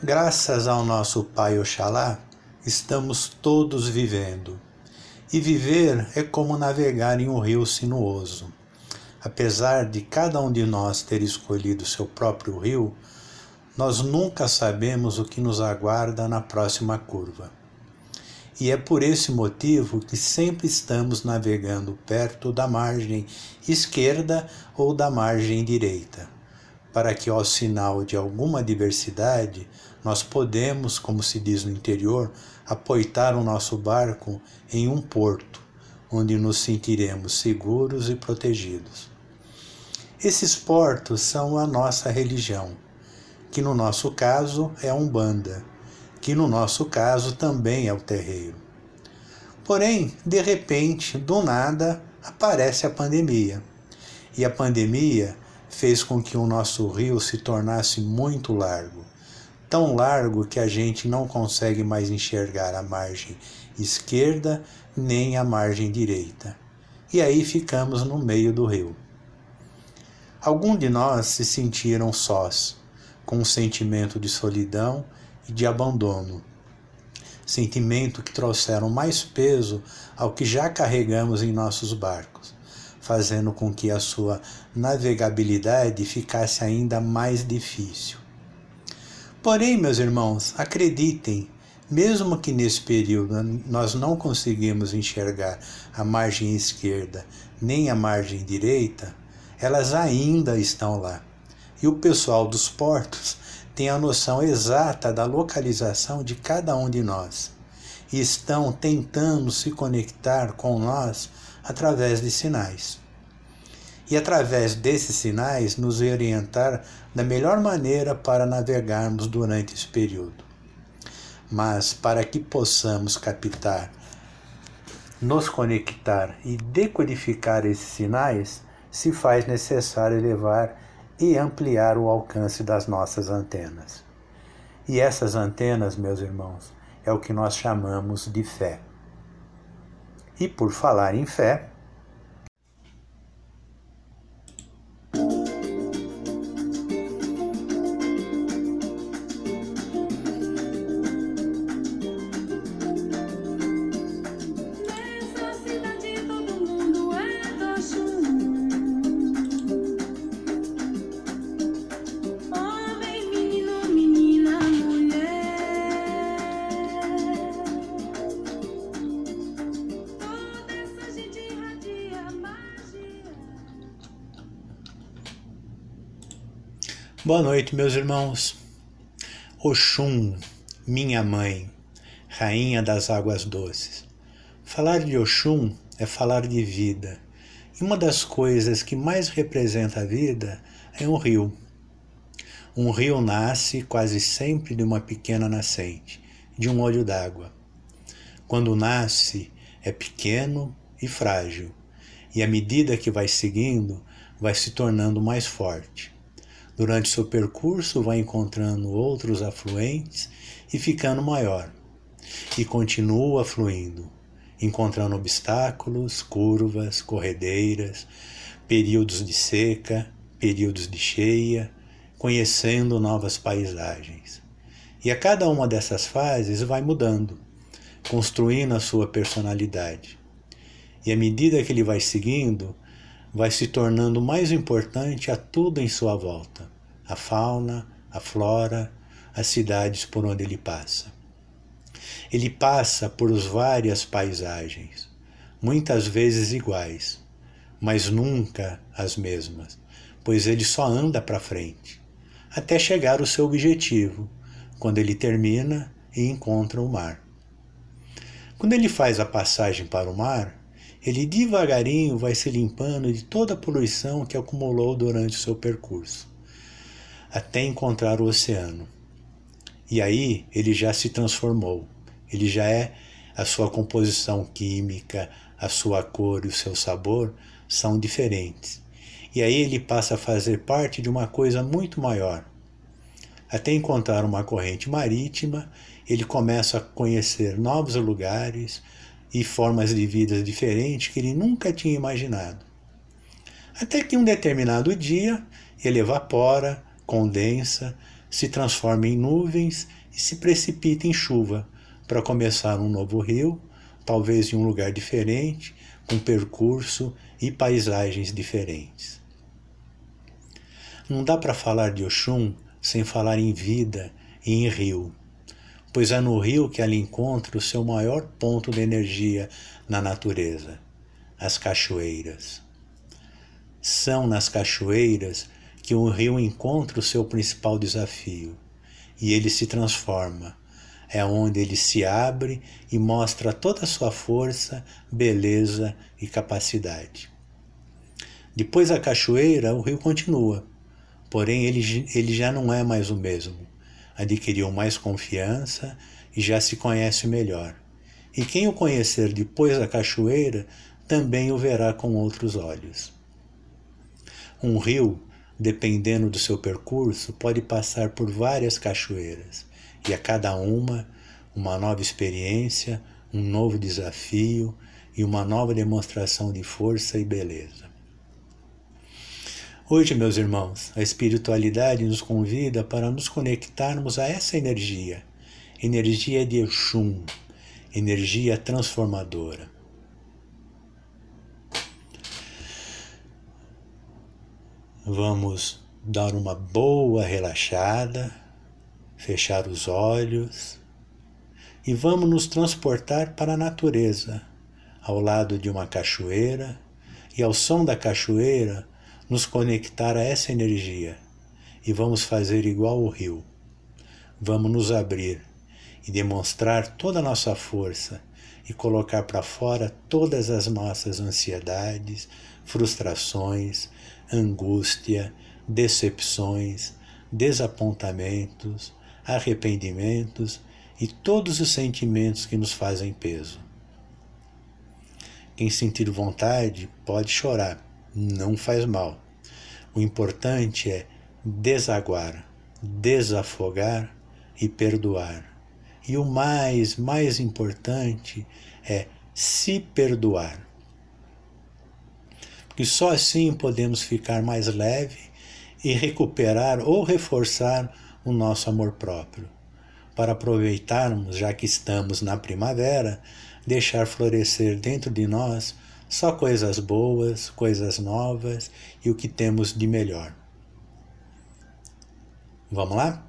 Graças ao nosso Pai Oxalá, estamos todos vivendo. E viver é como navegar em um rio sinuoso. Apesar de cada um de nós ter escolhido seu próprio rio, nós nunca sabemos o que nos aguarda na próxima curva. E é por esse motivo que sempre estamos navegando perto da margem esquerda ou da margem direita, para que ao sinal de alguma adversidade nós podemos, como se diz no interior, apoitar o nosso barco em um porto, onde nos sentiremos seguros e protegidos. Esses portos são a nossa religião, que no nosso caso é a Umbanda, que no nosso caso também é o terreiro. Porém, de repente, do nada, aparece a pandemia. E a pandemia fez com que o nosso rio se tornasse muito largo. Tão largo que a gente não consegue mais enxergar a margem esquerda nem a margem direita. E aí ficamos no meio do rio. Alguns de nós se sentiram sós, com um sentimento de solidão e de abandono. Sentimento que trouxeram mais peso ao que já carregamos em nossos barcos, fazendo com que a sua navegabilidade ficasse ainda mais difícil. Porém, meus irmãos, acreditem, mesmo que nesse período nós não conseguimos enxergar a margem esquerda nem a margem direita, elas ainda estão lá. E o pessoal dos portos tem a noção exata da localização de cada um de nós e estão tentando se conectar com nós através de sinais. E através desses sinais nos orientar da melhor maneira para navegarmos durante esse período. Mas para que possamos captar, nos conectar e decodificar esses sinais, se faz necessário elevar e ampliar o alcance das nossas antenas. E essas antenas, meus irmãos, é o que nós chamamos de fé. E por falar em fé, boa noite, meus irmãos. Oxum, minha mãe, rainha das águas doces. Falar de Oxum é falar de vida. E uma das coisas que mais representa a vida é um rio. Um rio nasce quase sempre de uma pequena nascente, de um olho d'água. Quando nasce, é pequeno e frágil. E à medida que vai seguindo, vai se tornando mais forte. Durante seu percurso vai encontrando outros afluentes e ficando maior. E continua fluindo, encontrando obstáculos, curvas, corredeiras, períodos de seca, períodos de cheia, conhecendo novas paisagens. E a cada uma dessas fases vai mudando, construindo a sua personalidade. E à medida que ele vai seguindo, vai se tornando mais importante a tudo em sua volta, a fauna, a flora, as cidades por onde ele passa. Ele passa por várias paisagens, muitas vezes iguais, mas nunca as mesmas, pois ele só anda para frente, até chegar ao seu objetivo, quando ele termina e encontra o mar. Quando ele faz a passagem para o mar, ele devagarinho vai se limpando de toda a poluição que acumulou durante o seu percurso, até encontrar o oceano. E aí ele já se transformou, ele já é a sua composição química, a sua cor e o seu sabor são diferentes. E aí ele passa a fazer parte de uma coisa muito maior. Até encontrar uma corrente marítima, ele começa a conhecer novos lugares, e formas de vida diferentes que ele nunca tinha imaginado. Até que um determinado dia ele evapora, condensa, se transforma em nuvens e se precipita em chuva para começar um novo rio, talvez em um lugar diferente, com percurso e paisagens diferentes. Não dá para falar de Oxum sem falar em vida e em rio, pois é no rio que ela encontra o seu maior ponto de energia na natureza, as cachoeiras. São nas cachoeiras que o rio encontra o seu principal desafio, e ele se transforma. É onde ele se abre e mostra toda a sua força, beleza e capacidade. Depois da cachoeira, o rio continua, porém ele já não é mais o mesmo. Adquiriu mais confiança e já se conhece melhor. E quem o conhecer depois da cachoeira, também o verá com outros olhos. Um rio, dependendo do seu percurso, pode passar por várias cachoeiras, e a cada uma nova experiência, um novo desafio e uma nova demonstração de força e beleza. Hoje, meus irmãos, a espiritualidade nos convida para nos conectarmos a essa energia de Oxum, energia transformadora. Vamos dar uma boa relaxada, fechar os olhos e vamos nos transportar para a natureza, ao lado de uma cachoeira, e ao som da cachoeira nos conectar a essa energia, e vamos fazer igual o rio. Vamos nos abrir e demonstrar toda a nossa força e colocar para fora todas as nossas ansiedades, frustrações, angústia, decepções, desapontamentos, arrependimentos e todos os sentimentos que nos fazem peso. Quem sentir vontade pode chorar, não faz mal. O importante é desaguar, desafogar e perdoar. E o mais importante é se perdoar. Porque só assim podemos ficar mais leve e recuperar ou reforçar o nosso amor próprio, para aproveitarmos, já que estamos na primavera, deixar florescer dentro de nós só coisas boas, coisas novas e o que temos de melhor. Vamos lá?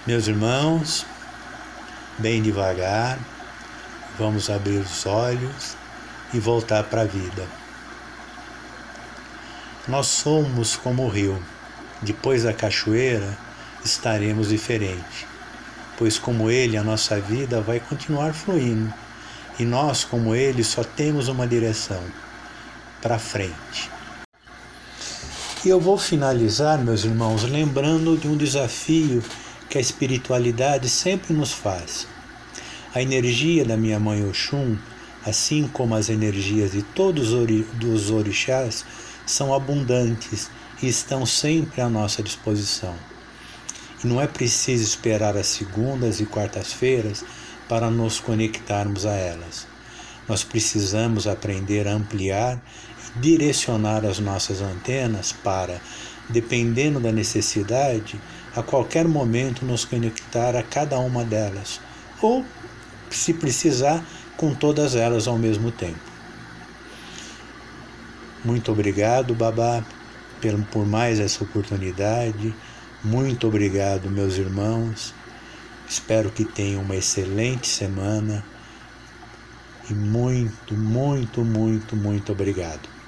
Meus irmãos, bem devagar, vamos abrir os olhos e voltar para a vida. Nós somos como o rio. Depois da cachoeira, estaremos diferentes, pois como ele, a nossa vida vai continuar fluindo, e nós, como ele, só temos uma direção, para frente. E eu vou finalizar, meus irmãos, lembrando de um desafio que a espiritualidade sempre nos faz. A energia da minha mãe Oxum, assim como as energias de todos os orixás, são abundantes e estão sempre à nossa disposição. E não é preciso esperar as segundas e quartas-feiras para nos conectarmos a elas. Nós precisamos aprender a ampliar e direcionar as nossas antenas para, dependendo da necessidade, a qualquer momento nos conectar a cada uma delas, ou, se precisar, com todas elas ao mesmo tempo. Muito obrigado, Babá, por mais essa oportunidade. Muito obrigado, meus irmãos. Espero que tenham uma excelente semana. E muito, muito, muito, muito obrigado.